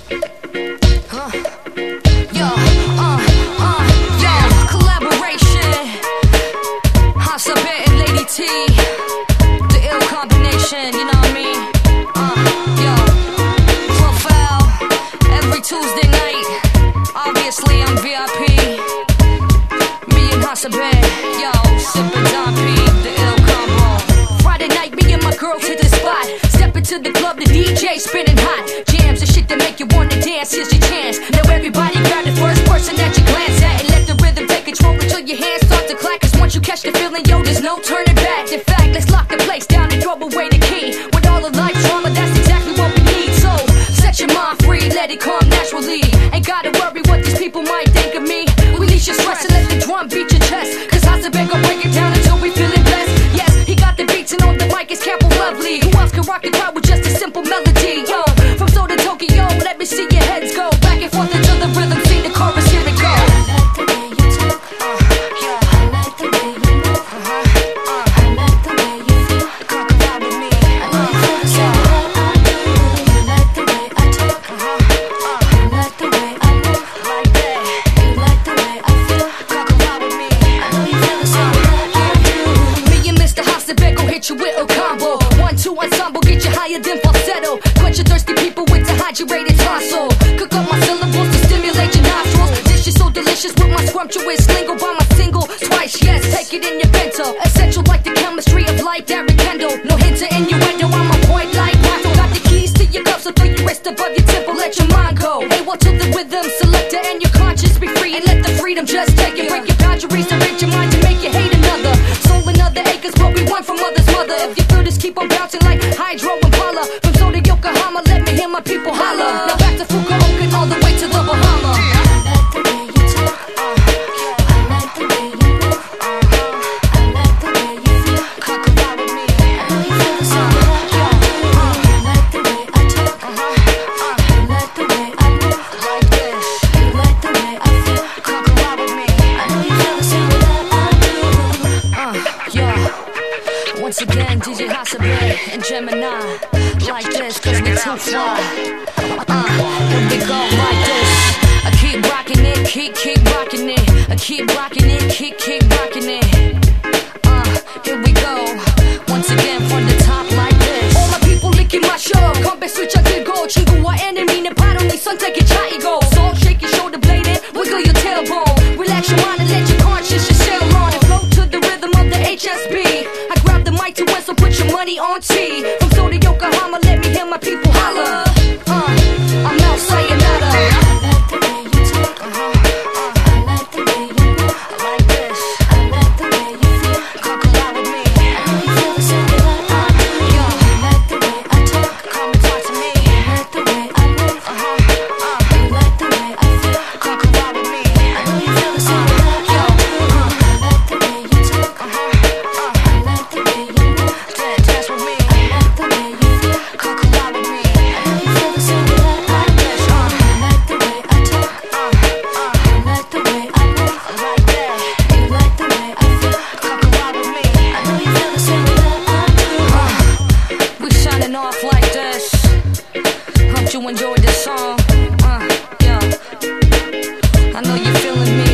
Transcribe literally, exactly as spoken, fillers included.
Huh. Yo, uh, uh, yo, collaboration. Hasabet and Lady T, the ill combination, you know what I mean? Uh, yo, Profile, every Tuesday night. Obviously, I'm V I P. Me and Hasabet, yo, sippin' Don P, the ill combo. Friday night, me and my girls hit the spot. Step into the club, the D J spinning hot. Jams and shit that make you wanna dance, here's your chance. Now everybody grab the first person that you glance at, and let the rhythm take control until your hands start to clap. Cause once you catch the feeling, yo, there's no turning back. In fact, let's lock the place down and throw away the key. With all the life drama, that's exactly what we need. So, set your mind free, let it come naturally. Ain't gotta worry what these people might think of me. Release your stress and let the drum beat your chest. Cause Hasabet gon' break it down until we feelin' blessed. Yes, he got the beats and on the mic is Campbell Lovely. Who else can rock the crowd with just a simple melody? Yo, from Seoul to Tokyo, let me see your heads go back and forth until the rhythm, see the chorus, here it goes. With a combo, one two ensemble, get you higher than falsetto. Quench your thirsty people with dehydrated tonsil. Cook up my syllables to stimulate your nostrils. Dish is so delicious with my scrumptious lingo. By my single twice, yes, take it in your bento. Essential like the chemistry of light that rekindle. No hint of innuendo, I'm a point like Rondo. Got the keys to your cup, so throw your wrist above your temple, let your mind go. A well to the rhythm selector and your conscience be free. And let the freedom just take it. Break your boundaries to reach your mind to make you hate another. Soul another acres, what we want from others. If you feel this, keep on bouncing like Hydro and Paula. From Seoul to Yokohama, let me hear my people holler. Now back to Fukuoka and all the way to the Bahama. I like the way you talk, I like the way you move, I like the way you feel. Come around with me, I know you feel the same way I do. I like the way I talk, I like the way I move, like this. You like the way I feel. Come around with me, I know you feel the same way I do. Uh, yeah. Once again, D J Hasabet and Gemini, like this, cause we too fly. Uh, here we go, like this. I keep rocking it, keep, keep rocking it. I keep rocking it, keep, keep rocking it. Uh, here we go. Once again, from the top, like this. All my people licking my show. 컴백 슬쩍 들고 친구와 에너미는 바로 네 선택의 차이고. So shake your shoulder blade and wiggle your tailbone. Relax your mind and let your conscience just sail on and flow to the rhythm of the H S B. I grab the mic to win, so put your money on T. From Seoul to Yokohama, let me hear my people holler. Uh, I'm out sayonara. I like the way you talk, I like the way you move, I like this. I like the way you feel. Come around with me, I know you feel the same way I do. Yo, I like the way I talk, come and talk to me. I like the way I move, I like the way I feel. Come around with me, I know you feel the same way I do. I like the way you talk, I like the way you move, dance with me. I like the way you feel. Come around with me, I know you feel the same way I do. I like the way I talk, I like the way I move, I like that. You like the way I feel. Come around with me, I know you feel the same way I do. Uh, we shining off like this. Hope you enjoyed this song. Uh, yeah. I know you're feeling me.